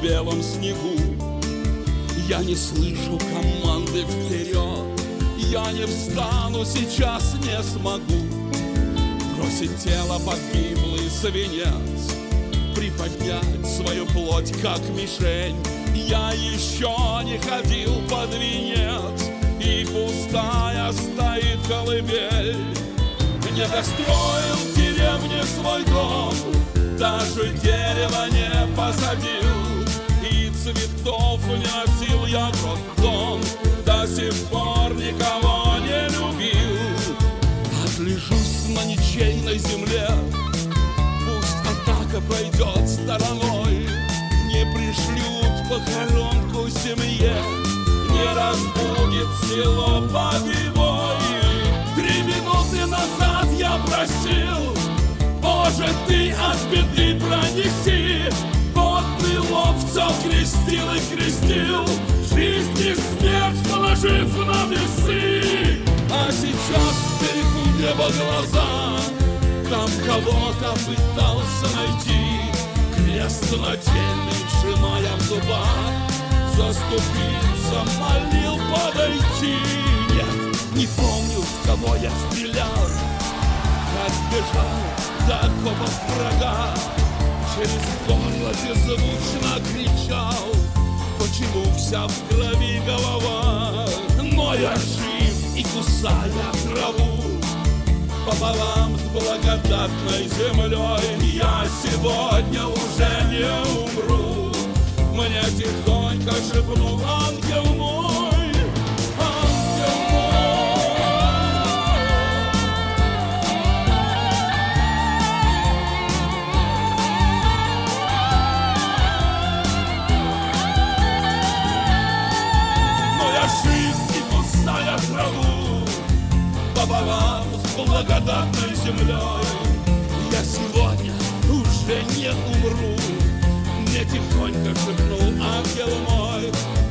белом снегу. Я не слышу команды вперед, я не встану, сейчас не смогу бросить тело погиблый свинец, приподнять свою плоть как мишень. Я еще не ходил под венец, и пустая стоит колыбель. Не достроил в деревне свой дом, даже дерево не посадил, и цветов не носил я в роддом, до сих пор никого не любил. Отлежусь на ничейной земле, пусть атака пройдет стороной, не пришлют похоронку семье, не разбудит село погибой. 3 минуты назад я просил, Боже, ты от беды пронеси. Вот ты лоб все крестил и крестил, жизнь и смерть положив на весы. А сейчас впереди небо глаза, там кого-то пытался найти, крест нательный сжимая в зубах, заступиться молил подойти. Нет, не помню, в кого я стрелял, как бежал до окопов врага, через горло беззвучно кричал, почему вся в крови голова. Но я жив и кусая траву пополам с благодатной землей, я сегодня уже не умру. Мне тихонько шепнул ангел мой, ангел мой. Но я жив и пустая траву пополам с благодатной землей, я сегодня уже не умру. Мне тихонько шепнул ангел мой,